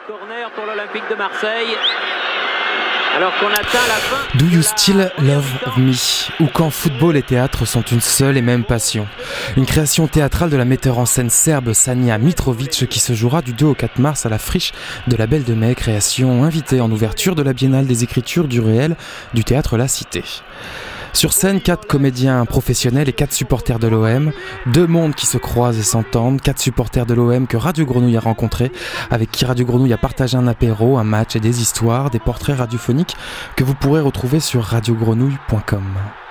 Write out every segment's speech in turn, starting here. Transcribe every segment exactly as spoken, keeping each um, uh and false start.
Corner pour l'Olympique de Marseille. Alors qu'on atteint la fin. Do You Still Love Me, ou quand football et théâtre sont une seule et même passion. Une création théâtrale de la metteur en scène serbe Sanja Mitrovic qui se jouera du deux au quatre mars à la Friche de la Belle de Mai, création invitée en ouverture de la Biennale des écritures du réel du théâtre La Cité. Sur scène, quatre comédiens professionnels et quatre supporters de l'O M. Deux mondes qui se croisent et s'entendent. Quatre supporters de l'O M que Radio Grenouille a rencontrés, avec qui Radio Grenouille a partagé un apéro, un match et des histoires, des portraits radiophoniques que vous pourrez retrouver sur radio grenouille point com.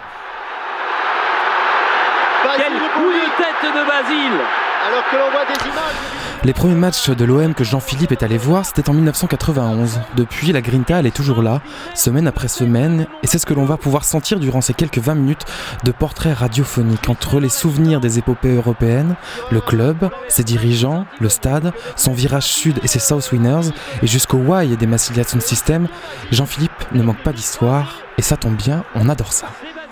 Quel coup de tête de Basile! Alors que l'on voit des images... Les premiers matchs de l'O M que Jean-Philippe est allé voir, c'était en dix-neuf cent quatre-vingt-onze. Depuis, la Grinta, elle est toujours là, semaine après semaine, et c'est ce que l'on va pouvoir sentir durant ces quelques vingt minutes de portraits radiophoniques entre les souvenirs des épopées européennes, le club, ses dirigeants, le stade, son virage sud et ses South Winners, et jusqu'au why des Massilia Sound System. Jean-Philippe ne manque pas d'histoire, et ça tombe bien, on adore ça.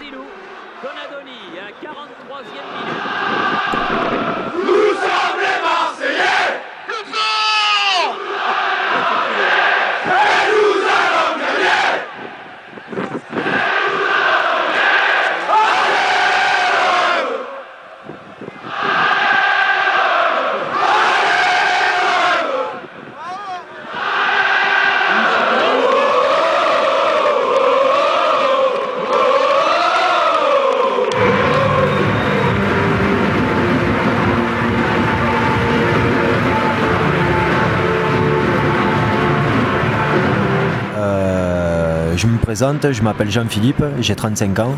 Je me présente, je m'appelle Jean-Philippe, j'ai trente-cinq ans,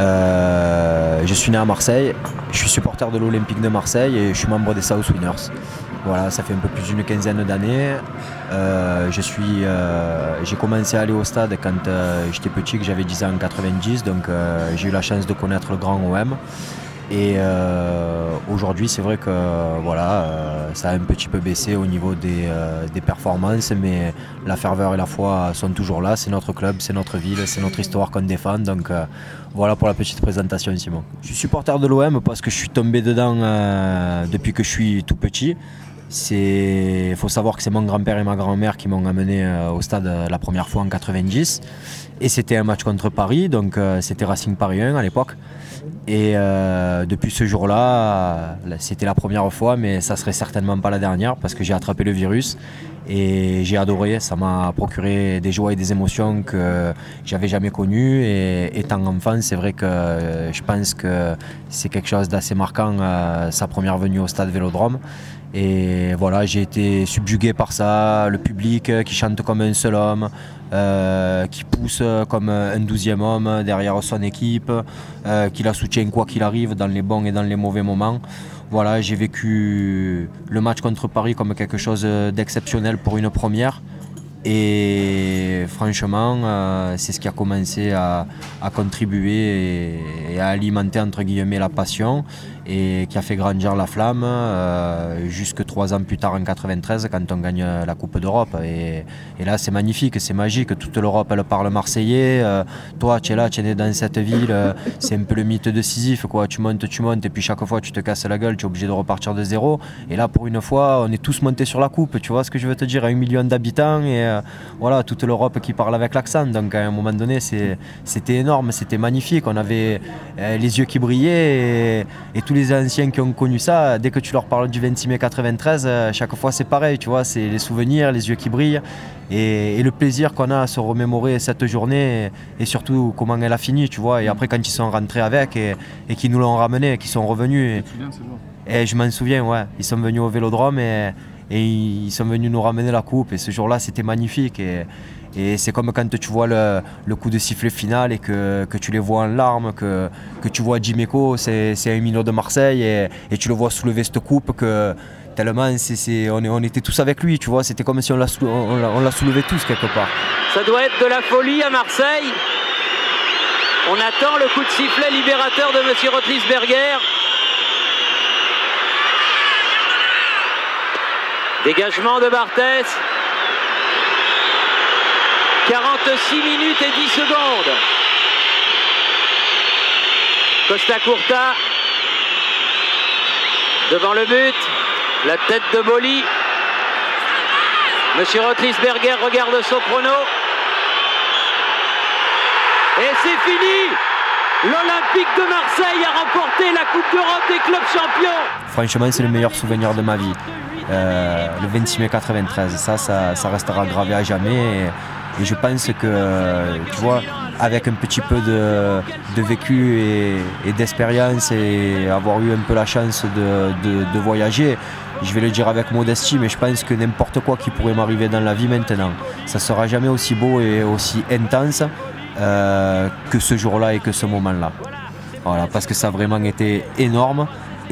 euh, je suis né à Marseille, je suis supporter de l'Olympique de Marseille et je suis membre des South Winners. Voilà, ça fait un peu plus d'une quinzaine d'années. Euh, je suis, euh, j'ai commencé à aller au stade quand euh, j'étais petit, que j'avais dix ans en quatre-vingt-dix, donc euh, j'ai eu la chance de connaître le grand O M. Et euh, aujourd'hui, c'est vrai que voilà, euh, ça a un petit peu baissé au niveau des, euh, des performances, mais la ferveur et la foi sont toujours là. C'est notre club, c'est notre ville, c'est notre histoire qu'on défend. Donc euh, voilà pour la petite présentation, Simon. Je suis supporter de l'O M parce que je suis tombé dedans euh, depuis que je suis tout petit. Il faut savoir que c'est mon grand-père et ma grand-mère qui m'ont amené euh, au stade euh, la première fois en quatre-vingt-dix. Et c'était un match contre Paris, donc euh, c'était Racing Paris un à l'époque. Et euh, depuis ce jour-là, c'était la première fois, mais ça serait certainement pas la dernière parce que j'ai attrapé le virus et j'ai adoré. Ça m'a procuré des joies et des émotions que j'avais jamais connues. Et étant enfant, c'est vrai que euh, je pense que c'est quelque chose d'assez marquant, euh, sa première venue au stade Vélodrome. Et voilà, j'ai été subjugué par ça, le public qui chante comme un seul homme, euh, qui pousse comme un douzième homme derrière son équipe, euh, qui la soutient quoi qu'il arrive dans les bons et dans les mauvais moments. Voilà, j'ai vécu le match contre Paris comme quelque chose d'exceptionnel pour une première. Et franchement, euh, c'est ce qui a commencé à, à contribuer et, et à alimenter entre guillemets la passion et qui a fait grandir la flamme euh, jusque trois ans plus tard en quatre-vingt-treize quand on gagne la Coupe d'Europe. Et, et là, c'est magnifique, c'est magique. Toute l'Europe, elle parle marseillais. Euh, toi, tu es là, tu es né dans cette ville. Euh, c'est un peu le mythe de Sisyphe, quoi. Tu montes, tu montes, et puis chaque fois, tu te casses la gueule, tu es obligé de repartir de zéro. Et là, pour une fois, on est tous montés sur la coupe. Tu vois ce que je veux te dire, à un million d'habitants et euh, voilà, toute l'Europe qui parle avec l'accent. Donc, à un moment donné, c'est, c'était énorme, c'était magnifique. On avait euh, les yeux qui brillaient et, et tous les anciens qui ont connu ça, dès que tu leur parles du vingt-six mai quatre-vingt-treize, euh, chaque fois c'est pareil, tu vois, c'est les souvenirs, les yeux qui brillent et, et le plaisir qu'on a à se remémorer cette journée et, et surtout comment elle a fini, tu vois. Et après quand ils sont rentrés avec et, et qu'ils nous l'ont ramené, qu'ils sont revenus. Et, et je m'en souviens, ouais, ils sont venus au Vélodrome et, et ils sont venus nous ramener la coupe et ce jour-là c'était magnifique. Et, Et c'est comme quand tu vois le, le coup de sifflet final et que, que tu les vois en larmes, que, que tu vois Djiméco, c'est, c'est un minot de Marseille et, et tu le vois soulever cette coupe que tellement c'est, c'est, on, on était tous avec lui, tu vois, c'était comme si on l'a, on, l'a, on l'a soulevé tous quelque part. Ça doit être de la folie à Marseille. On attend le coup de sifflet libérateur de Monsieur Rotlisberger. Dégagement de Barthès. quarante-six minutes et dix secondes. Costa Curta devant le but, la tête de Boli. Monsieur Rotlisberger regarde son chrono. Et c'est fini. L'Olympique de Marseille a remporté la Coupe d'Europe des clubs champions. Franchement, c'est le meilleur souvenir de ma vie. Euh, le vingt-six mai quatre-vingt-treize, ça, ça, ça restera gravé à jamais. Et, et je pense que, tu vois, avec un petit peu de, de vécu et, et d'expérience et avoir eu un peu la chance de, de, de voyager, je vais le dire avec modestie, mais je pense que n'importe quoi qui pourrait m'arriver dans la vie maintenant, ça ne sera jamais aussi beau et aussi intense euh, que ce jour-là et que ce moment-là. Voilà, parce que ça a vraiment été énorme.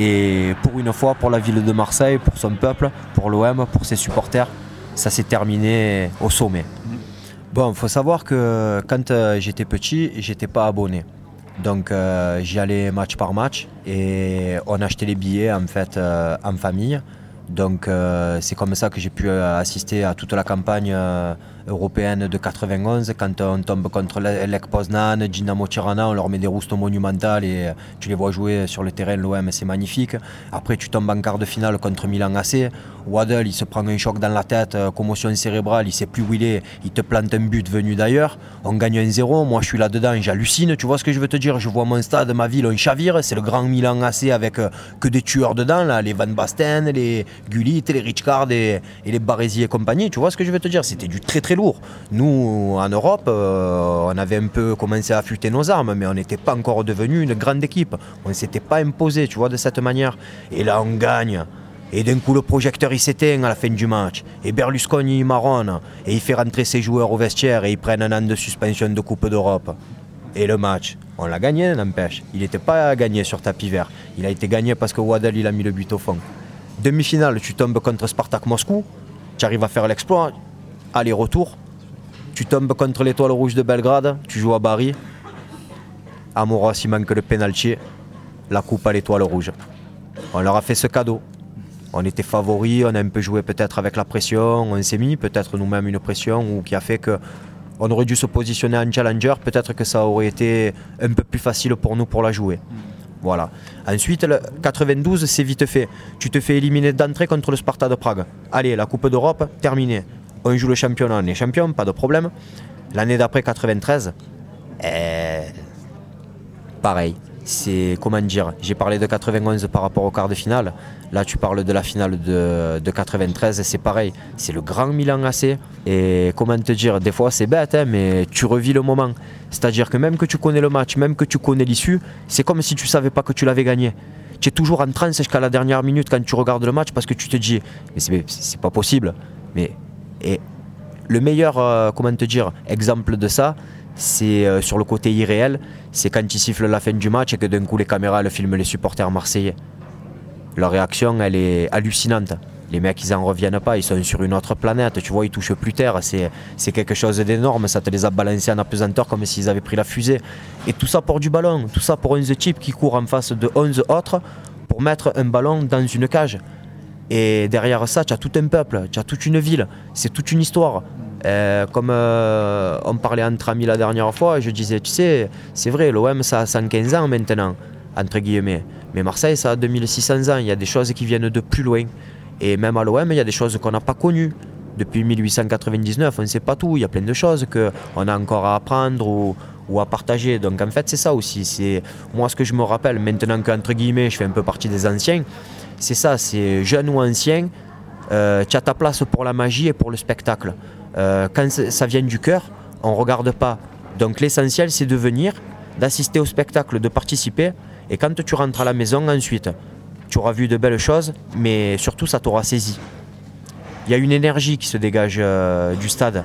Et pour une fois, pour la ville de Marseille, pour son peuple, pour l'O M, pour ses supporters, ça s'est terminé au sommet. Bon, il faut savoir que quand euh, j'étais petit, j'étais pas abonné. Donc euh, j'y allais match par match et on achetait les billets en fait euh, en famille. Donc euh, c'est comme ça que j'ai pu assister à toute la campagne euh, européenne de quatre-vingt-onze. Quand on tombe contre Lech Poznan, Dynamo Tirana, on leur met des roustes monumentales et tu les vois jouer sur le terrain, l'O M, c'est magnifique. Après tu tombes en quart de finale contre Milan A C. Waddle, il se prend un choc dans la tête, commotion cérébrale, il sait plus où il est, il te plante un but venu d'ailleurs. On gagne un zéro, moi je suis là-dedans, j'hallucine, tu vois ce que je veux te dire. Je vois mon stade, ma ville, on chavire, c'est le grand Milan A C avec que des tueurs dedans, là, les Van Basten, les Gullit, les Richcard et, et les Baresi et compagnie, tu vois ce que je veux te dire. C'était du très très lourd. Nous, en Europe, euh, on avait un peu commencé à affûter nos armes, mais on n'était pas encore devenu une grande équipe. On ne s'était pas imposé, tu vois, de cette manière. Et là, on gagne. Et d'un coup, le projecteur il s'éteint à la fin du match. Et Berlusconi il marronne. Et il fait rentrer ses joueurs au vestiaire et ils prennent un an de suspension de Coupe d'Europe. Et le match, on l'a gagné, n'empêche. Il n'était pas gagné sur tapis vert. Il a été gagné parce que Waddle il a mis le but au fond. Demi-finale, tu tombes contre Spartak Moscou. Tu arrives à faire l'exploit. Aller-retour. Tu tombes contre l'Étoile Rouge de Belgrade. Tu joues à Bari. Amoros, il manque le pénalty. La coupe à l'Étoile Rouge. On leur a fait ce cadeau. On était favoris, on a un peu joué peut-être avec la pression, on s'est mis peut-être nous-mêmes une pression ou qui a fait qu'on aurait dû se positionner en challenger, peut-être que ça aurait été un peu plus facile pour nous pour la jouer. Voilà. Ensuite, le quatre-vingt-douze, c'est vite fait. Tu te fais éliminer d'entrée contre le Sparta de Prague. Allez, la Coupe d'Europe, terminée. On joue le championnat, on est champion, pas de problème. L'année d'après, quatre-vingt-treize, eh... pareil. C'est, comment dire, j'ai parlé de quatre-vingt-onze par rapport au quart de finale. Là, tu parles de la finale de, de quatre-vingt-treize, c'est pareil. C'est le grand Milan A C. Et comment te dire, des fois c'est bête, hein, mais tu revis le moment. C'est-à-dire que même que tu connais le match, même que tu connais l'issue, c'est comme si tu ne savais pas que tu l'avais gagné. Tu es toujours en transe jusqu'à la dernière minute quand tu regardes le match parce que tu te dis, mais c'est, c'est pas possible. Mais, et le meilleur, euh, comment te dire, exemple de ça, c'est euh, sur le côté irréel, c'est quand ils sifflent la fin du match et que d'un coup les caméras le filment les supporters marseillais. Leur réaction, elle est hallucinante. Les mecs, ils n'en reviennent pas, ils sont sur une autre planète, tu vois, ils touchent plus terre, c'est, c'est quelque chose d'énorme, ça te les a balancés en apesanteur comme s'ils avaient pris la fusée. Et tout ça pour du ballon, tout ça pour onze types qui courent en face de onze autres pour mettre un ballon dans une cage. Et derrière ça, tu as tout un peuple, tu as toute une ville, c'est toute une histoire. Euh, comme euh, on parlait entre amis la dernière fois, je disais, tu sais, c'est vrai, l'O M ça a cent quinze ans maintenant, entre guillemets. Mais Marseille ça a deux mille six cents ans, il y a des choses qui viennent de plus loin. Et même à l'O M, il y a des choses qu'on n'a pas connues. Depuis mille huit cent quatre-vingt-dix-neuf, on ne sait pas tout, il y a plein de choses qu'on a encore à apprendre ou, ou à partager. Donc en fait, c'est ça aussi. C'est, moi, ce que je me rappelle, maintenant qu'entre guillemets, je fais un peu partie des anciens, c'est ça, c'est jeune ou ancien, euh, tu as ta place pour la magie et pour le spectacle. Euh, quand ça vient du cœur, on ne regarde pas. Donc l'essentiel, c'est de venir, d'assister au spectacle, de participer. Et quand tu rentres à la maison, ensuite, tu auras vu de belles choses, mais surtout, ça t'aura saisi. Il y a une énergie qui se dégage euh, du stade,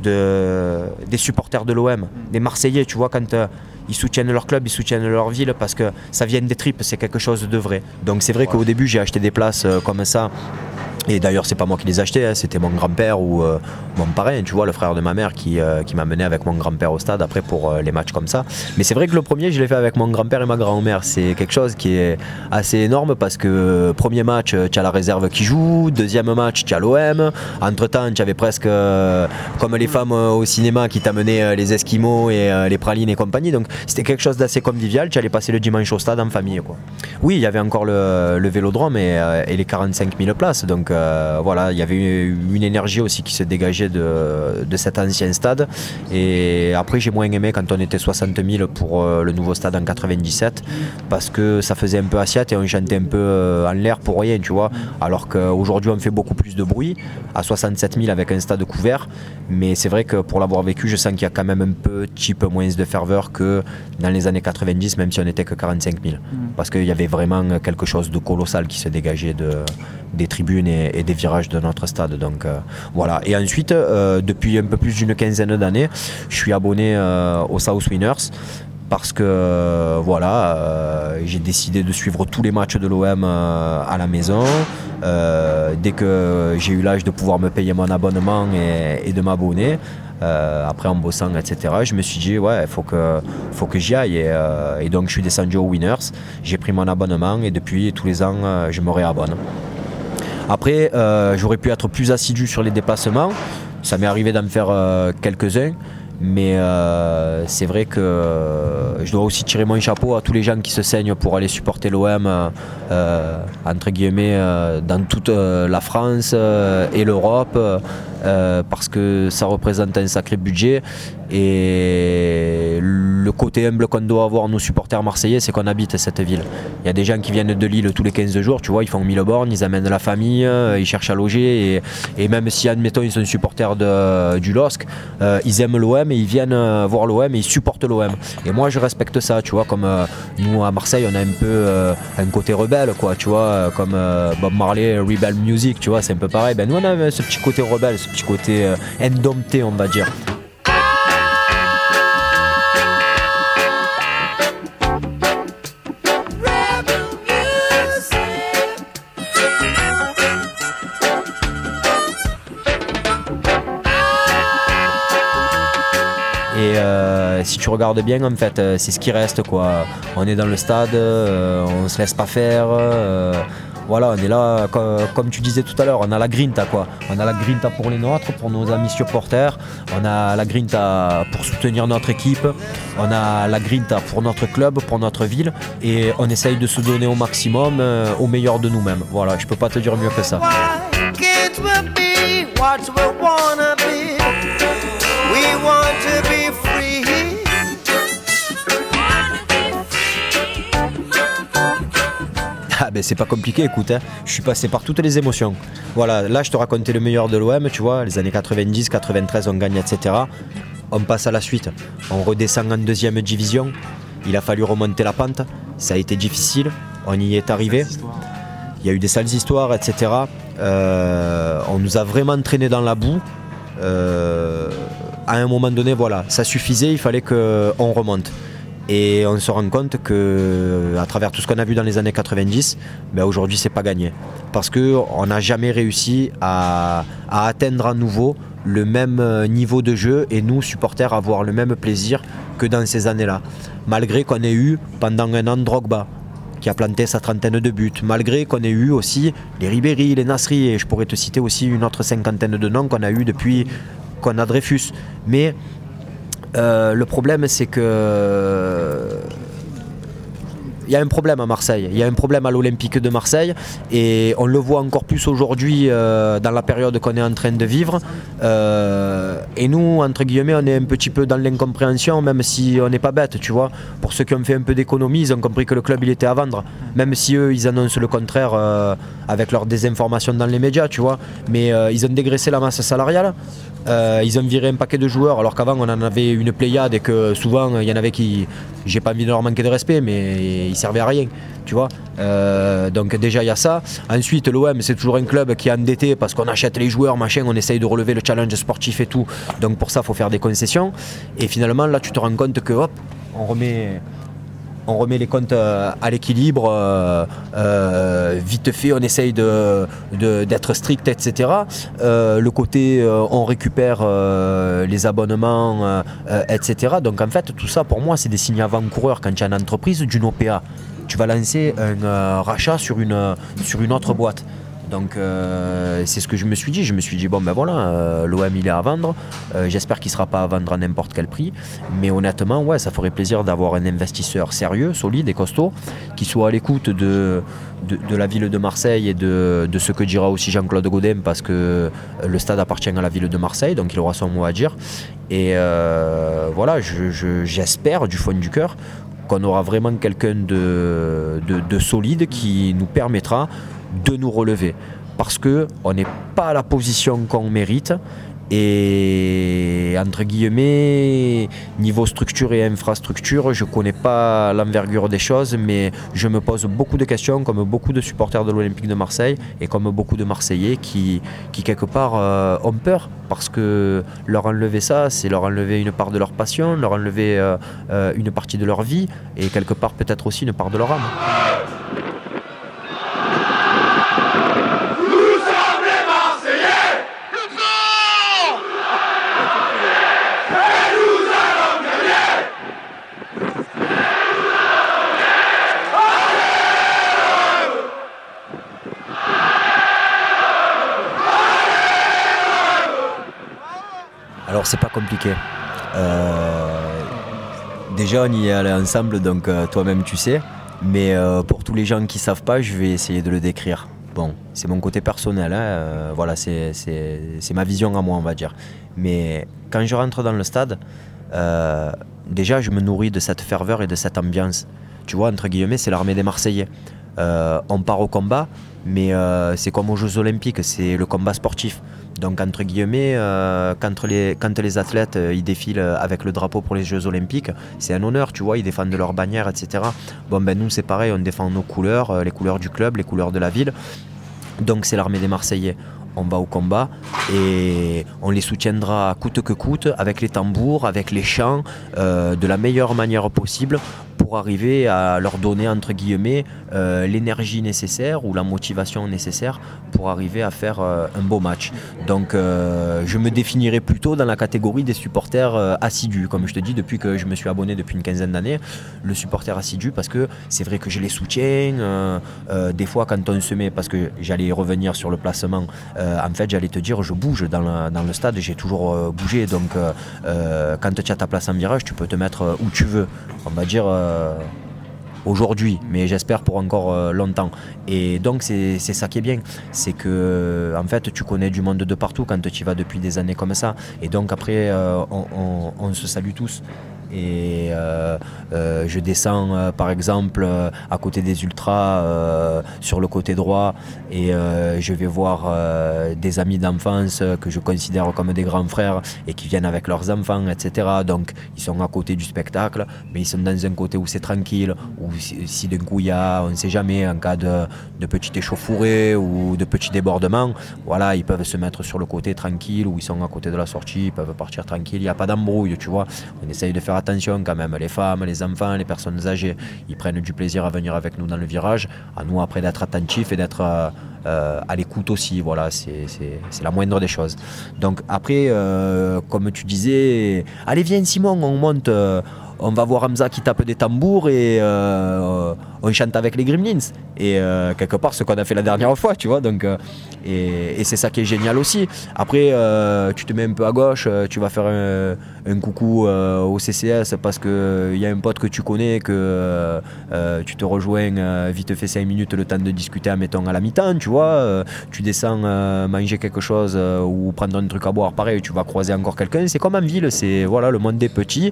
de, des supporters de l'O M, des Marseillais, tu vois, quand euh, ils soutiennent leur club, ils soutiennent leur ville, parce que ça vient des tripes, c'est quelque chose de vrai. Donc c'est vrai ouais. qu'au début, j'ai acheté des places euh, comme ça. Et d'ailleurs, c'est pas moi qui les achetais, hein, c'était mon grand-père ou euh, mon parrain, tu vois, le frère de ma mère qui, euh, qui m'a mené avec mon grand-père au stade après pour euh, les matchs comme ça. Mais c'est vrai que le premier, je l'ai fait avec mon grand-père et ma grand-mère. C'est quelque chose qui est assez énorme parce que premier match, tu as la réserve qui joue, deuxième match, tu as l'O M. Entre-temps, tu avais presque euh, comme les femmes euh, au cinéma qui t'amenaient euh, les esquimaux et euh, les pralines et compagnie. Donc c'était quelque chose d'assez convivial. Tu allais passer le dimanche au stade en famille, quoi. Oui, il y avait encore le, le vélodrome et, euh, et les quarante-cinq mille places. Donc euh, voilà, il y avait une énergie aussi qui se dégageait de, de cet ancien stade. Et après, j'ai moins aimé quand on était soixante mille pour euh, le nouveau stade en quatre-vingt-dix-sept, parce que ça faisait un peu assiette et on chantait un peu euh, en l'air pour rien, tu vois. Alors qu'aujourd'hui, on fait beaucoup plus de bruit à soixante-sept mille avec un stade couvert. Mais c'est vrai que pour l'avoir vécu, je sens qu'il y a quand même un petit peu moins de ferveur que dans les années quatre-vingt-dix, même si on n'était que quarante-cinq mille. Mmh. Parce qu'il y avait vraiment quelque chose de colossal qui se dégageait de, des tribunes et, et des virages de notre stade. Donc euh, voilà. Et ensuite, euh, depuis un peu plus d'une quinzaine d'années, je suis abonné euh, au South Winners. Parce que euh, voilà, euh, j'ai décidé de suivre tous les matchs de l'O M euh, à la maison. Euh, dès que j'ai eu l'âge de pouvoir me payer mon abonnement et, et de m'abonner, euh, après en bossant, et cetera, je me suis dit, ouais, il faut que, faut que j'y aille. Et, euh, et donc je suis descendu aux Winners, j'ai pris mon abonnement et depuis tous les ans, euh, je me réabonne. Après, euh, j'aurais pu être plus assidu sur les déplacements. Ça m'est arrivé d'en faire euh, quelques-uns. Mais euh, c'est vrai que euh, je dois aussi tirer mon chapeau à tous les gens qui se saignent pour aller supporter l'O M euh, entre guillemets euh, dans toute euh, la France euh, et l'Europe euh, parce que ça représente un sacré budget. Et le côté humble qu'on doit avoir nous supporters marseillais, c'est qu'on habite cette ville. Il y a des gens qui viennent de Lille tous les quinze jours, tu vois, ils font mille bornes, ils amènent la famille, ils cherchent à loger et, et même si admettons ils sont supporters de, du L O S C, euh, ils aiment l'O M et ils viennent voir l'O M et ils supportent l'O M. Et moi je respecte ça, tu vois, comme euh, nous à Marseille on a un peu euh, un côté rebelle, quoi, tu vois, comme euh, Bob Marley, Rebel Music, tu vois, c'est un peu pareil. Ben nous on a ce petit côté rebelle, ce petit côté euh, indompté, on va dire. Et euh, si tu regardes bien, en fait, euh, c'est ce qui reste, quoi. On est dans le stade, euh, on se laisse pas faire. Euh, voilà, on est là, comme, comme tu disais tout à l'heure, on a la grinta, quoi. On a la grinta pour les nôtres, pour nos amis supporters. On a la grinta pour soutenir notre équipe. On a la grinta pour notre club, pour notre ville. Et on essaye de se donner au maximum, euh, au meilleur de nous-mêmes. Voilà, je peux pas te dire mieux que ça. We want to be free. Ah ben c'est pas compliqué, écoute, hein. Je suis passé par toutes les émotions. Voilà, là je te racontais le meilleur de l'O M, tu vois, les années quatre-vingt-dix, quatre-vingt-treize on gagne, et cetera. On passe à la suite, on redescend en deuxième division. Il a fallu remonter la pente, ça a été difficile, on y est arrivé. Il y a eu des sales histoires, et cetera. Euh, on nous a vraiment traîné dans la boue. Euh, à un moment donné, voilà, ça suffisait, il fallait qu'on remonte. Et on se rend compte que, à travers tout ce qu'on a vu dans les années quatre-vingt-dix, ben aujourd'hui c'est pas gagné. Parce qu'on n'a jamais réussi à, à atteindre à nouveau le même niveau de jeu et nous, supporters, avoir le même plaisir que dans ces années-là. Malgré qu'on ait eu pendant un an Drogba, qui a planté sa trentaine de buts, malgré qu'on ait eu aussi les Ribéry, les Nasri, et je pourrais te citer aussi une autre cinquantaine de noms qu'on a eu depuis qu'on a Dreyfus. Mais euh, le problème, c'est que il y a un problème à Marseille, il y a un problème à l'Olympique de Marseille et on le voit encore plus aujourd'hui euh, dans la période qu'on est en train de vivre. Euh, et nous, entre guillemets, on est un petit peu dans l'incompréhension, même si on n'est pas bête, tu vois. Pour ceux qui ont fait un peu d'économie, ils ont compris que le club il était à vendre, même si eux ils annoncent le contraire euh, avec leur désinformation dans les médias, tu vois. Mais euh, ils ont dégraissé la masse salariale. Euh, ils ont viré un paquet de joueurs alors qu'avant on en avait une pléiade et que souvent il y en avait qui, j'ai pas envie de leur manquer de respect, mais ils servaient à rien, tu vois. Euh, donc déjà il y a ça. Ensuite l'O M c'est toujours un club qui est endetté parce qu'on achète les joueurs, machin, on essaye de relever le challenge sportif et tout. Donc pour ça il faut faire des concessions. Et finalement là tu te rends compte que hop, on remet... On remet les comptes à l'équilibre, euh, euh, vite fait, on essaye de, de, d'être strict, et cetera. Euh, le côté, euh, on récupère euh, les abonnements, euh, et cetera. Donc en fait, tout ça, pour moi, c'est des signes avant-coureurs. Quand tu as une entreprise d'une O P A, tu vas lancer un euh, rachat sur une, sur une autre boîte. Donc euh, c'est ce que je me suis dit. Je me suis dit, bon ben voilà, euh, l'O M il est à vendre. Euh, j'espère qu'il ne sera pas à vendre à n'importe quel prix. Mais honnêtement, ouais, ça ferait plaisir d'avoir un investisseur sérieux, solide et costaud, qui soit à l'écoute de, de, de la ville de Marseille et de, de ce que dira aussi Jean-Claude Gaudin, parce que le stade appartient à la ville de Marseille, donc il aura son mot à dire. Et euh, voilà, je, je, j'espère du fond du cœur qu'on aura vraiment quelqu'un de, de, de solide qui nous permettra de nous relever, parce qu'on n'est pas à la position qu'on mérite, et entre guillemets, niveau structure et infrastructure, je ne connais pas l'envergure des choses, mais je me pose beaucoup de questions, comme beaucoup de supporters de l'Olympique de Marseille et comme beaucoup de Marseillais qui, qui quelque part euh, ont peur, parce que leur enlever ça, c'est leur enlever une part de leur passion, leur enlever euh, euh, une partie de leur vie, et quelque part peut-être aussi une part de leur âme. Alors c'est pas compliqué. Euh, déjà on y est allé ensemble, donc euh, toi-même tu sais. Mais euh, pour tous les gens qui savent pas, je vais essayer de le décrire. Bon, c'est mon côté personnel, hein, euh, voilà, c'est, c'est, c'est ma vision à moi, on va dire. Mais quand je rentre dans le stade, euh, déjà je me nourris de cette ferveur et de cette ambiance. Tu vois, entre guillemets, c'est l'armée des Marseillais. Euh, on part au combat, mais euh, c'est comme aux Jeux Olympiques, c'est le combat sportif. Donc entre guillemets, euh, quand, les, quand les athlètes euh, ils défilent avec le drapeau pour les Jeux Olympiques, c'est un honneur, tu vois, ils défendent leur bannière, et cetera. Bon ben nous c'est pareil, on défend nos couleurs, euh, les couleurs du club, les couleurs de la ville. Donc c'est l'armée des Marseillais. On va au combat et on les soutiendra coûte que coûte, avec les tambours, avec les chants, euh, de la meilleure manière possible, pour arriver à leur donner entre guillemets euh, l'énergie nécessaire ou la motivation nécessaire pour arriver à faire euh, un beau match. Donc euh, je me définirais plutôt dans la catégorie des supporters euh, assidus, comme je te dis, depuis que je me suis abonné depuis une quinzaine d'années, le supporter assidu, parce que c'est vrai que je les soutiens, euh, euh, des fois quand on se met, parce que j'allais revenir sur le placement, euh, en fait j'allais te dire je bouge dans, la, dans le stade, j'ai toujours euh, bougé, donc euh, euh, quand tu as ta place en virage, tu peux te mettre euh, où tu veux, on va dire euh, aujourd'hui, mais j'espère pour encore euh, longtemps. Et donc c'est, c'est ça qui est bien, c'est que en fait tu connais du monde de partout quand tu y vas depuis des années comme ça, et donc après euh, on, on, on se salue tous. Et euh, euh, je descends euh, par exemple euh, à côté des ultras euh, sur le côté droit, et euh, je vais voir euh, des amis d'enfance que je considère comme des grands frères et qui viennent avec leurs enfants, et cetera. Donc ils sont à côté du spectacle, mais ils sont dans un côté où c'est tranquille, où si, si d'un coup il y a, on ne sait jamais, en cas de, de petite échauffourée ou de petits débordements, voilà, ils peuvent se mettre sur le côté tranquille, où ils sont à côté de la sortie, ils peuvent partir tranquille, il n'y a pas d'embrouille, tu vois. On essaye de faire attention quand même, les femmes, les enfants, les personnes âgées, ils prennent du plaisir à venir avec nous dans le virage, à nous après d'être attentifs et d'être euh, euh, à l'écoute aussi, voilà, c'est, c'est, c'est la moindre des choses. Donc après, euh, comme tu disais, allez viens Simon, on monte, euh, on va voir Hamza qui tape des tambours et euh, on chante avec les Gremlins, et euh, quelque part ce qu'on a fait la dernière fois, tu vois, donc euh, et, et c'est ça qui est génial aussi. Après euh, tu te mets un peu à gauche, tu vas faire un, un coucou euh, au C C S parce que il euh, y a un pote que tu connais, que euh, euh, tu te rejoins euh, vite fait cinq minutes le temps de discuter, mettons à la mi-temps, tu vois, euh, tu descends euh, manger quelque chose euh, ou prendre un truc à boire, pareil, tu vas croiser encore quelqu'un. C'est comme en ville, c'est voilà, le monde est petit,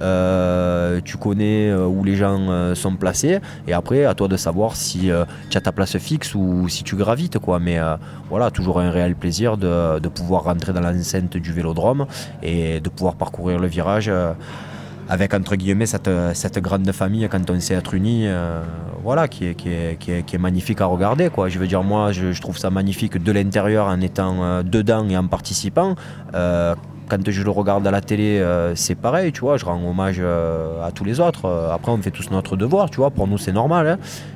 euh, tu connais euh, où les gens euh, sont placés, et après à toi de savoir si euh, tu as ta place fixe ou si tu gravites, quoi. Mais euh, voilà, toujours un réel plaisir de, de pouvoir rentrer dans l'enceinte du Vélodrome et de pouvoir parcourir le virage euh, avec entre guillemets cette, cette grande famille quand on sait être unis, euh, voilà, qui est, qui, est, qui, est, qui est magnifique à regarder, quoi. Je veux dire, moi je, je trouve ça magnifique de l'intérieur en étant euh, dedans et en participant. Euh, Quand je le regarde à la télé, euh, c'est pareil, tu vois, je rends hommage euh, à tous les autres. Après, on fait tous notre devoir, tu vois, pour nous c'est normal, hein.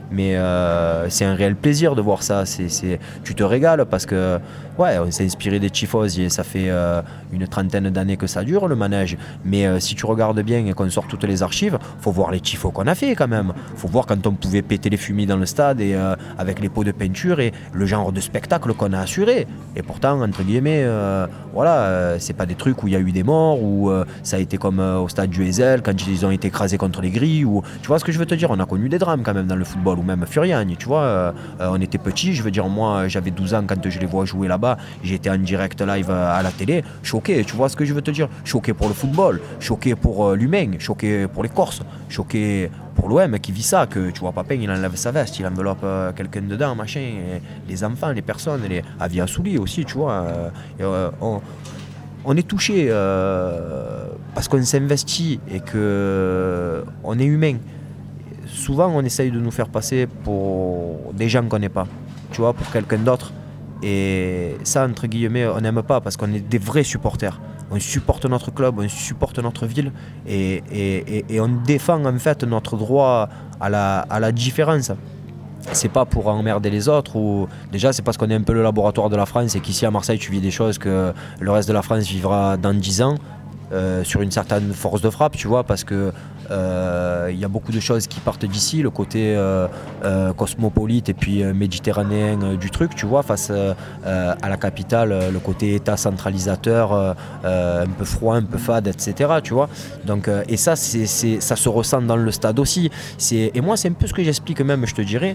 mais euh, c'est un réel plaisir de voir ça. C'est, c'est, tu te régales parce que ouais, on s'est inspiré des Tifos et ça fait euh, une trentaine d'années que ça dure le manège. Mais euh, si tu regardes bien et qu'on sort toutes les archives, faut voir les Tifos qu'on a fait quand même. Faut voir quand on pouvait péter les fumis dans le stade et euh, avec les pots de peinture et le genre de spectacle qu'on a assuré. Et pourtant, entre guillemets, euh, voilà, euh, c'est pas des trucs où il y a eu des morts ou euh, ça a été comme euh, au stade du Heysel quand ils ont été écrasés contre les grilles. Ou tu vois ce que je veux te dire, on a connu des drames quand même dans le football ou même Furiani. Tu vois, euh, euh, on était petits. Je veux dire, moi, j'avais douze ans quand je les vois jouer là-bas. J'étais en direct live à la télé, choqué. Tu vois ce que je veux te dire, choqué pour le football, choqué pour euh, l'humain, choqué pour les Corses, choqué pour l'O M qui vit ça, que tu vois Papin il enlève sa veste, il enveloppe euh, quelqu'un dedans, machin, et les enfants, les personnes, les Avi Assouli aussi, tu vois. Euh, et, euh, on, on est touché euh, parce qu'on s'investit et que on est humain. Souvent on essaye de nous faire passer pour des gens qu'on n'est pas, tu vois, pour quelqu'un d'autre. Et ça, entre guillemets, on n'aime pas parce qu'on est des vrais supporters. On supporte notre club, on supporte notre ville et, et, et, et on défend en fait notre droit à la, à la différence. C'est pas pour emmerder les autres ou déjà c'est parce qu'on est un peu le laboratoire de la France et qu'ici à Marseille tu vis des choses que le reste de la France vivra dans dix ans. Euh, sur une certaine force de frappe, tu vois, parce que il euh, y a beaucoup de choses qui partent d'ici, le côté euh, euh, cosmopolite et puis euh, méditerranéen euh, du truc, tu vois, face euh, à la capitale, euh, le côté état centralisateur, euh, euh, un peu froid, un peu fade, et cetera. Tu vois, donc euh, et ça, c'est, c'est, ça se ressent dans le stade aussi. C'est, et moi, c'est un peu ce que j'explique même, je te dirais,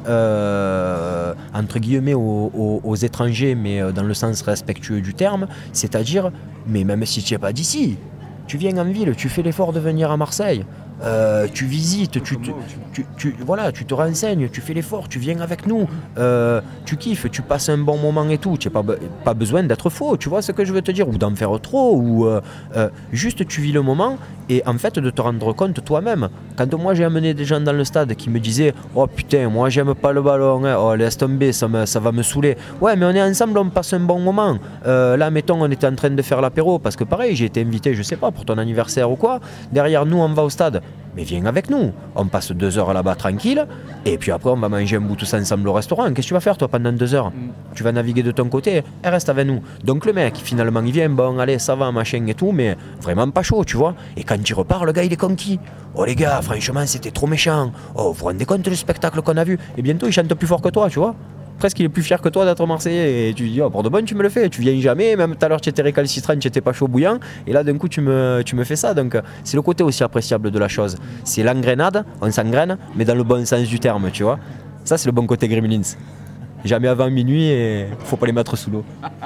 euh, entre guillemets aux, aux, aux étrangers, mais dans le sens respectueux du terme, c'est-à-dire, mais même si tu n'es pas d'ici, tu viens en ville, tu fais l'effort de venir à Marseille, euh, tu visites, tu, tu, tu, tu, voilà, tu te renseignes, tu fais l'effort, tu viens avec nous, euh, tu kiffes, tu passes un bon moment et tout. Tu n'as pas, pas besoin d'être faux, tu vois ce que je veux te dire, ou d'en faire trop, ou euh, euh, juste tu vis le moment et en fait de te rendre compte toi-même. Quand moi j'ai amené des gens dans le stade qui me disaient « Oh putain, moi j'aime pas le ballon, hein. Oh laisse tomber, ça, me, ça va me saouler. » Ouais, mais on est ensemble, on passe un bon moment. Euh, là, mettons, on était en train de faire l'apéro parce que pareil, j'ai été invité, je sais pas, pour ton anniversaire ou quoi. Derrière nous, on va au stade. Mais viens avec nous, on passe deux heures là-bas tranquille, et puis après on va manger un bout tous ensemble au restaurant. Qu'est-ce que tu vas faire toi pendant deux heures? mm. Tu vas naviguer de ton côté, et reste avec nous. Donc le mec, finalement, il vient, bon allez, ça va, machin et tout, mais vraiment pas chaud, tu vois. Et quand il repart, le gars, il est conquis. Oh les gars, franchement, c'était trop méchant. Oh, vous vous rendez compte du spectacle qu'on a vu? Et bientôt, il chante plus fort que toi, tu vois. Presque il est plus fier que toi d'être Marseillais et tu dis oh, pour de bon tu me le fais, tu viens jamais, même tout à l'heure tu étais récalcitrant, tu étais pas chaud bouillant et là d'un coup tu me, tu me fais ça, donc c'est le côté aussi appréciable de la chose, c'est l'engrenade, on s'engraine mais dans le bon sens du terme, tu vois, ça c'est le bon côté Gremlins, jamais avant minuit et faut pas les mettre sous l'eau.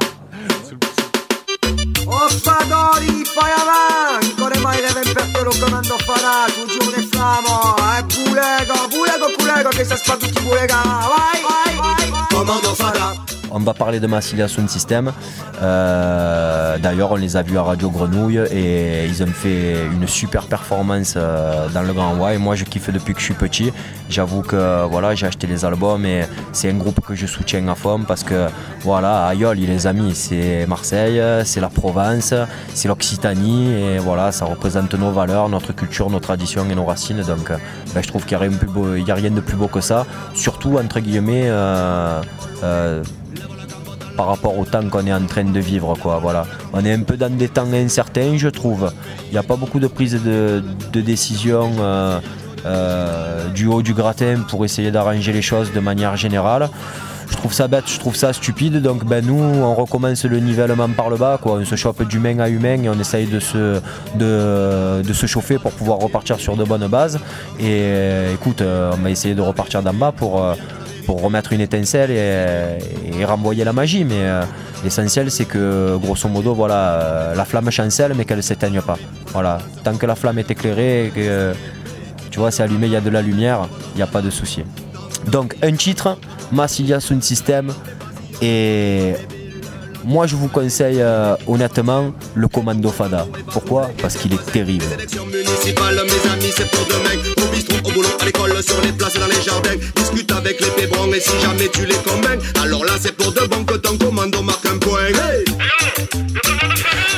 Ospadori, fai avanti, come mai deve imperto lo comando farà, tu giù ne famo, e pulega, pulega, pulega, che sta spartuti pulega, vai, vai, vai, vai, comando farà. On va parler de Massilia Sound System. Euh, d'ailleurs, on les a vus à Radio Grenouille et ils ont fait une super performance euh, dans le Grand Ouai. Moi, je kiffe depuis que je suis petit. J'avoue que voilà, j'ai acheté les albums et c'est un groupe que je soutiens à fond parce que voilà, Aïoli, les amis, c'est Marseille, c'est la Provence, c'est l'Occitanie et voilà, ça représente nos valeurs, notre culture, nos traditions et nos racines. Donc, ben, je trouve qu'il n'y a rien de plus beau, il y a rien de plus beau que ça. Surtout entre guillemets. Euh, euh, par rapport au temps qu'on est en train de vivre, quoi. Voilà. On est un peu dans des temps incertains, je trouve. Il n'y a pas beaucoup de prise de, de décision euh, euh, du haut du gratin pour essayer d'arranger les choses de manière générale. Je trouve ça bête, je trouve ça stupide, donc ben nous on recommence le nivellement par le bas, quoi. On se chope d'humain à humain et on essaye de se, de, de se chauffer pour pouvoir repartir sur de bonnes bases. Et écoute, on va essayer de repartir d'en bas pour... pour remettre une étincelle et, et renvoyer la magie, mais euh, l'essentiel c'est que grosso modo voilà, euh, la flamme chancelle mais qu'elle ne s'éteigne pas. Voilà. Tant que la flamme est éclairée, que euh, tu vois c'est allumé, il y a de la lumière, il n'y a pas de souci. Donc un titre, Massilia Sound System, et moi je vous conseille euh, honnêtement le Commando Fada. Pourquoi? Parce qu'il est terrible. Sélection municipale, mes amis, c'est pour demain. Au bistrot, au boulot, à l'école, sur les places, dans les jardins. Discute avec les pébrons et si jamais tu les convaincs, alors là c'est pour de bon que ton commando marque un point. Hey!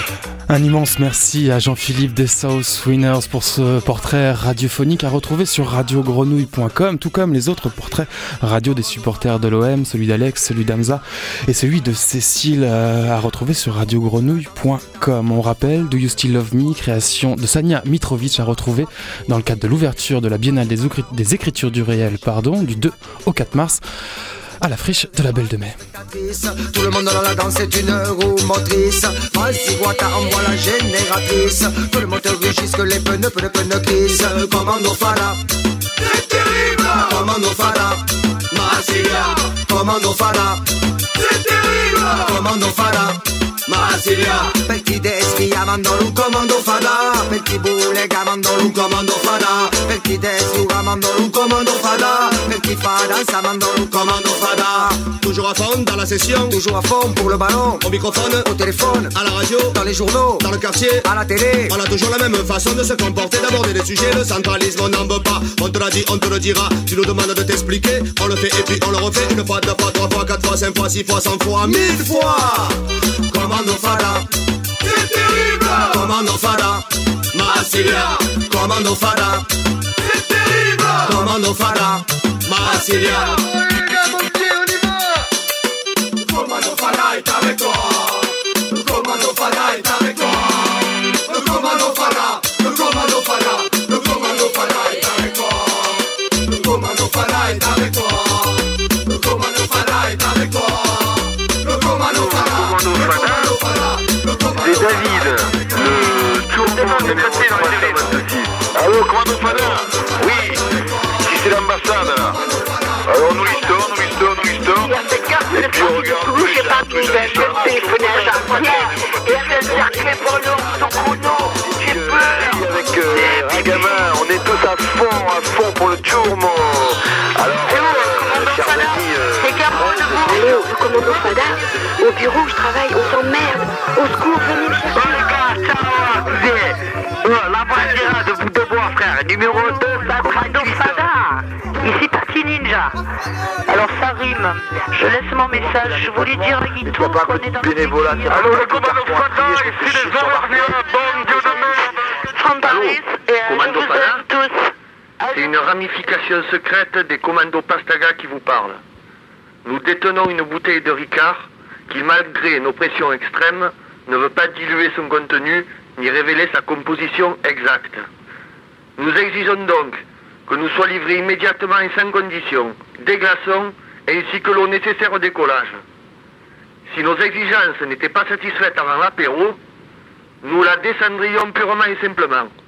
Un immense merci à Jean-Philippe des South Winners pour ce portrait radiophonique à retrouver sur radio grenouille point com, tout comme les autres portraits radio des supporters de l'O M, celui d'Alex, celui d'Hamza et celui de Cécile à retrouver sur radio grenouille point com. On rappelle Do You Still Love Me, création de Sania Mitrovic à retrouver dans le cadre de l'ouverture de la Biennale des, Ocri- des écritures du réel, pardon, du deux au quatre mars. À la friche de la Belle de Mai. Tout le monde dans la danse est une roue motrice. Vas-y, Guata, envoie la génératrice. Que le moteur rugisse, que les pneus, pneus, pneus crissent. Commando Fala, c'est terrible. Commando Fala, Marsilia. Commando Fala, c'est terrible. Commando Fala, Marsilia. Petit desri, amandolo, commando Fala. Petit boulet, amandolo, commando Fala. Petit desri, amandolo, commando Fala. Petit fada, samandolo, commando Fala. Toujours à fond dans la session, toujours à fond pour le ballon, au microphone, au téléphone, à la radio, dans les journaux, dans le quartier, à la télé. On a toujours la même façon de se comporter, d'aborder des sujets. Le centralisme on n'en veut pas, on te l'a dit, on te le dira. Tu nous demandes de t'expliquer, on le fait et puis on le refait. Une fois, deux fois, trois fois, quatre fois, cinq fois, six fois, cent fois, mille fois. Commando Fada, c'est terrible. Commando Fada, Marsilia. Commando Fada, c'est terrible. Commando Fada, Marsilia. Commando Fada est avec toi. Le commando Fada est avec toi. Le commando Fada, le commando Fada, le commando Fada est avec toi. Le commando Fada est avec toi. Le commando Fada est avec toi. Le commando Fada, le commando Fada, le commando Fada. C'est David, le tournement de traité dans les aussi. Allô, commando Fada. Oui, si c'est l'ambassade là. Alors nous listons, nous listons, nous listons. Et puis on regarde. J'ai pas pu téléphoner à japonais et faire circuler pour nous son chrono. J'ai peur. Avec euh, un gamin, on est tous à fond, à fond pour le tourment. Alors, C'est où, le commando Fada? C'est Cameron de vous. Allez, au commando Fada, au bureau, je travaille, on s'emmerde. Au secours, venez me chercher. les gars, ça va, la bandiera de bout de bois, frère. Numéro deux, ça Commando Fada. Ici Parti Ninja. Alors ça rime. Je laisse mon message. Je voulais dire à Guito qu'on est dans bénévolat. Allô, le commando Fada, ici les Auvergnats, bon Dieu de merde. Paris et euh, Commando je vous Fada. aime tous. C'est une ramification secrète des commandos Pastaga qui vous parle. Nous détenons une bouteille de Ricard qui, malgré nos pressions extrêmes, ne veut pas diluer son contenu ni révéler sa composition exacte. Nous exigeons donc que nous soient livrés immédiatement et sans condition des glaçons ainsi que l'eau nécessaire au décollage. Si nos exigences n'étaient pas satisfaites avant l'apéro, nous la descendrions purement et simplement.